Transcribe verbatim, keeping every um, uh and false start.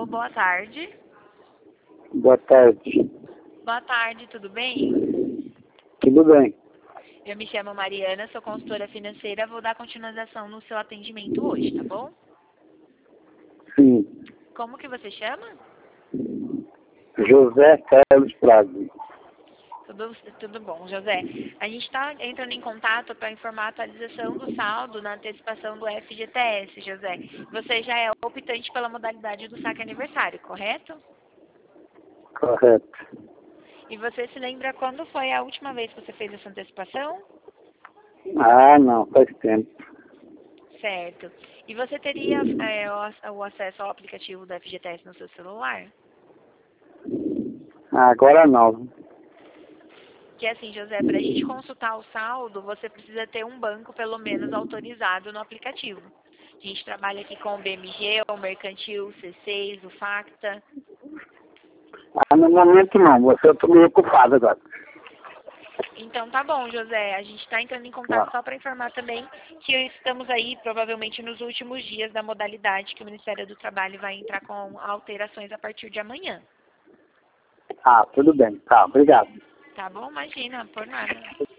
boa tarde. Boa tarde. Boa tarde, tudo bem? Tudo bem? Eu me chamo Mariana, sou consultora financeira, vou dar continuação no seu atendimento hoje, tá bom? Sim. Como que você chama? José Carlos Prado. Tudo, tudo bom, José. A gente está entrando em contato para informar a atualização do saldo na antecipação do F G T S, José. Você já é optante pela modalidade do saque aniversário, correto? Correto. E você se lembra quando foi a última vez que você fez essa antecipação? Ah, não, faz tempo. Certo. E você teria é, o, o acesso ao aplicativo do F G T S no seu celular? Ah, agora não. Que assim, José, para a gente consultar o saldo, você precisa ter um banco pelo menos autorizado no aplicativo. A gente trabalha aqui com o B M G, o Mercantil, o C seis, o Facta. Ah, no momento não, você eu estou meio ocupado agora. Então tá bom, José. A gente está entrando em contato Ah, só para informar também que estamos aí provavelmente nos últimos dias da modalidade que o Ministério do Trabalho vai entrar com alterações a partir de amanhã. ah, tudo bem. Tá, obrigado. Tá bom? Imagina, por nada.